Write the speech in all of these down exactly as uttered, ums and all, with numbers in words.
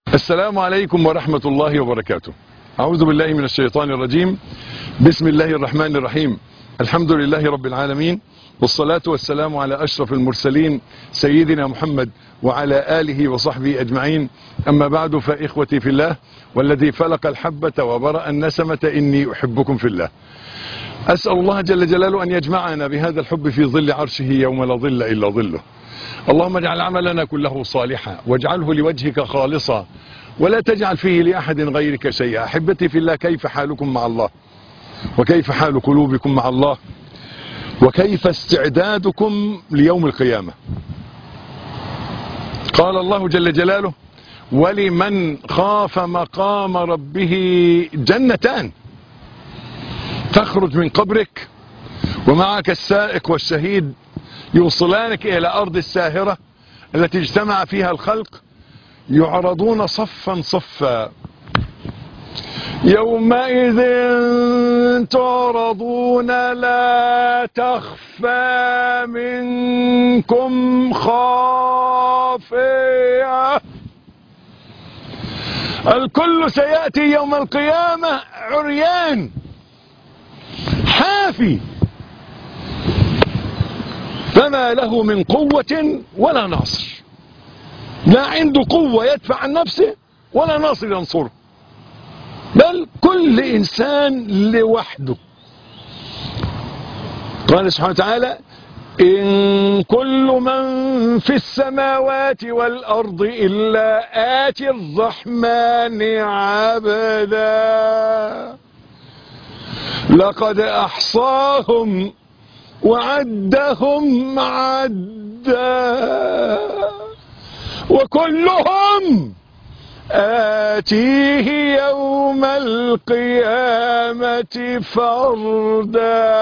السلام عليكم ورحمة الله وبركاته. أعوذ بالله من الشيطان الرجيم. بسم الله الرحمن الرحيم. الحمد لله رب العالمين، والصلاة والسلام على أشرف المرسلين سيدنا محمد وعلى آله وصحبه أجمعين. أما بعد، فإخوتي في الله والذي فلق الحبة وبرأ النسمة إني أحبكم في الله. أسأل الله جل جلاله أن يجمعنا بهذا الحب في ظل عرشه يوم لا ظل إلا ظله. اللهم اجعل عملنا كله صالحا واجعله لوجهك خالصا ولا تجعل فيه لأحد غيرك شيئا. أحبتي في الله، كيف حالكم مع الله؟ وكيف حال قلوبكم مع الله؟ وكيف استعدادكم ليوم القيامة؟ قال الله جل جلاله: ولمن خاف مقام ربه جنتان، تخرج من قبرك ومعك السائق والشهيد يوصلانك إلى أرض الساهرة التي اجتمع فيها الخلق، يعرضون صفا صفا. يومئذ تعرضون لا تخفى منكم خافية. الكل سيأتي يوم القيامة عريان حافي، فما له من قوة ولا ناصر. لا عنده قوة يدفع عن نفسه ولا ناصر ينصره، بل كل إنسان لوحده. قال سبحانه وتعالى: إن كل من في السماوات والأرض إلا آتي الرحمن عبدا لقد أحصاهم وعدهم عدا وكلهم آتيه يوم القيامة فردا.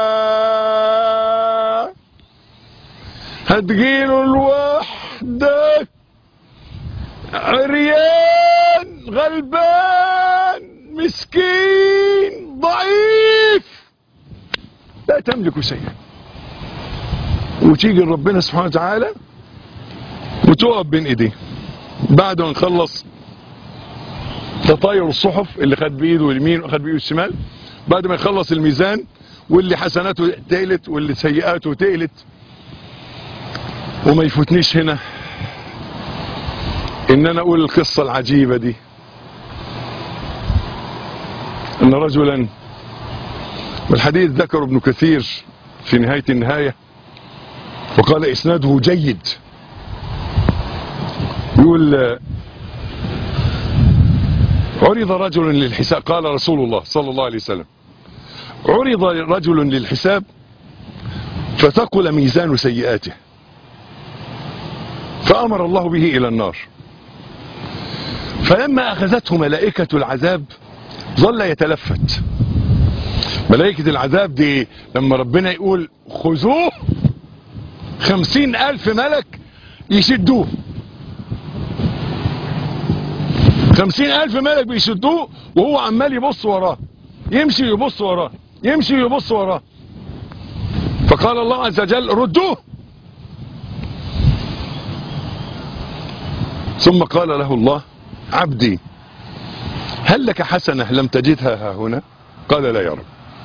هتجيله لوحدك عريان غلبان مسكين ضعيف لا تملك شيئا، وتيجي ربنا سبحانه وتعالى وتقف بين ايديه بعد ما نخلص تطاير الصحف، اللي خد بايده اليمين وخد بايده الشمال، بعد ما يخلص الميزان واللي حسناته تقلت واللي سيئاته تقلت. وما يفوتنيش هنا ان انا اقول القصة العجيبة دي، ان رجلا، والحديث ذكر ابن كثير في نهاية النهاية وقال اسناده جيد، يقول: عرض رجل للحساب، قال رسول الله صلى الله عليه وسلم: عرض رجل للحساب فثقل ميزان سيئاته فأمر الله به إلى النار، فلما أخذته ملائكة العذاب ظل يتلفت. ملائكة العذاب دي لما ربنا يقول خذوه، خمسين ألف ملك يشدوه، خمسين ألف ملك بيشدوه وهو عمال يبص وراه، يمشي يبص وراه، يمشي يبص وراه. فقال الله عز وجل: ردوه. ثم قال له الله: عبدي هل لك حسنة لم تجدها ها هنا؟ قال: لا يا رب.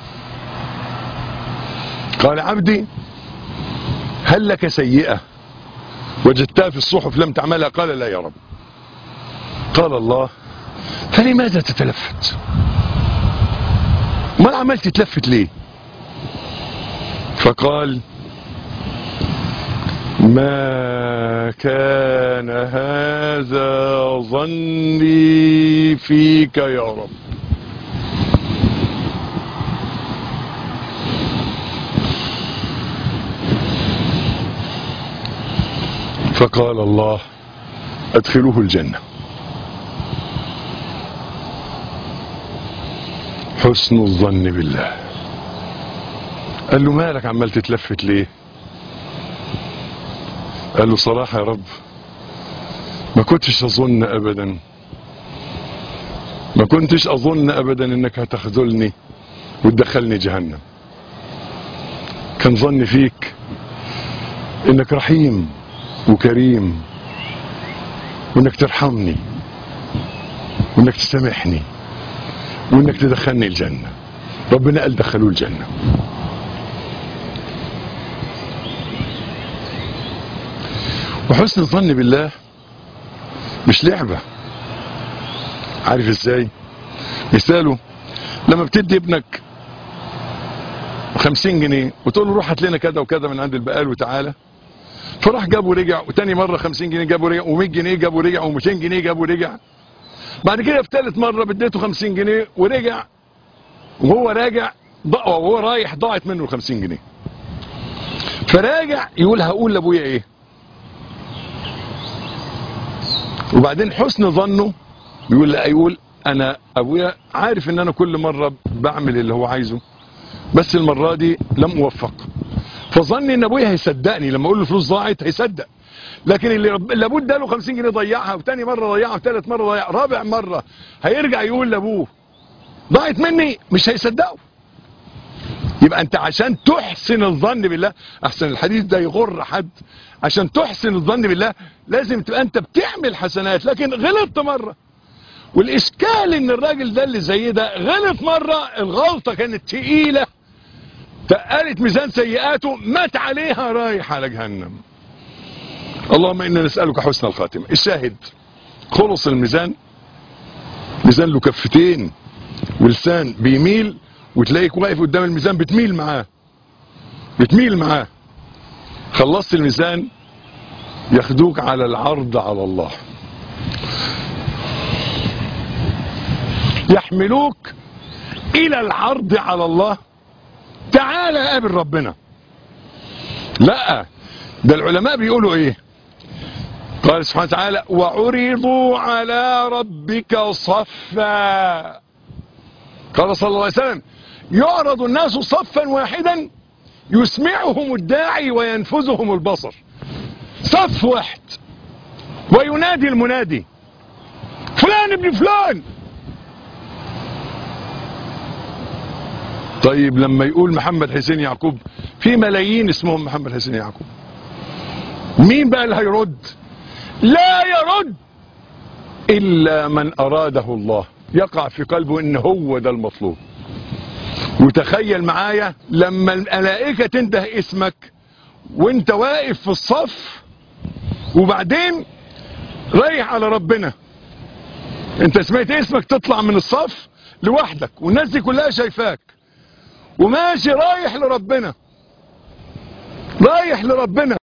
قال: عبدي هل لك سيئة وجدتها في الصحف لم تعملها؟ قال: لا يا رب. قال الله: فلماذا تتلفت؟ ما عملت تتلفت ليه؟ فقال: ما كان هذا ظني فيك يا رب. فقال الله: ادخلوه الجنة. حسن الظن بالله. قال له: مالك عمال تتلفت ليه؟ قال له: صراحة يا رب ما كنتش اظن ابدا ما كنتش اظن ابدا انك هتخذلني وتدخلني جهنم. كان ظني فيك انك رحيم وكريم وانك ترحمني وانك تسامحني وانك تدخلني الجنة. ربنا قال دخلوه الجنة. وحسن الظن بالله مش لعبة. عارف ازاي؟ مثاله لما بتدي ابنك خمسين جنيه وتقول له روح هات لنا كذا وكذا من عند البقال وتعالى، فراح جاب ورجع، وتاني مرة خمسين جنيه جاب ورجع، ومية جنيه جاب ورجع، ومئتين جنيه جاب ورجع. بعد كده في ثالث مرة بديته خمسين جنيه ورجع، وهو راجع وهو رايح ضاعت منه ال خمسين جنيه. فراجع يقول هقول لابويا ايه؟ وبعدين حسن ظنه يقول لا، يقول انا ابويا عارف ان انا كل مرة بعمل اللي هو عايزه، بس المرة دي لم اوفق، فظني ان ابويا هيصدقني لما اقول له فلوس ضاعت هيصدق. لكن اللي لابوه اداله خمسين جنيه ضيعها، وتاني مرة ضيعها، وثالث مرة ضيعها، رابع مرة هيرجع يقول لابوه ضاعت مني، مش هيصدقه. يبقى انت عشان تحسن الظن بالله، احسن الحديث ده يغر حد، عشان تحسن الظن بالله لازم تبقى انت بتعمل حسنات. لكن غلطت مرة، والاشكال ان الراجل ده اللي زي ده غلط مرة، الغلطة كانت تقيلة تقلت ميزان سيئاته، مات عليها رايح على جهنم. اللهم إنا نسألك حسن الخاتمة. الشاهد خلص الميزان، ميزان له كفتين ولسان بيميل، وتلاقيك واقف قدام الميزان بتميل معاه بتميل معاه. خلصت الميزان ياخدوك على العرض على الله، يحملوك إلى العرض على الله. تعالى قابل ربنا. لا، ده العلماء بيقولوا ايه؟ قال سبحانه وتعالى وعرضوا على ربك صفا. قال صلى الله عليه وسلم يعرض الناس صفا واحدا يسمعهم الداعي وينفذهم البصر. صف واحد وينادي المنادي فلان ابن فلان. طيب لما يقول محمد حسين يعقوب، في ملايين اسمهم محمد حسين يعقوب، مين بقى اللي هيرد؟ لا يرد إلا من أراده الله، يقع في قلبه إن هو ده المطلوب. وتخيل معايا لما الملائكة تنده اسمك وانت واقف في الصف، وبعدين رايح على ربنا، انت سمعت اسمك تطلع من الصف لوحدك والناس دي كلها شايفاك، وماشي رايح لربنا رايح لربنا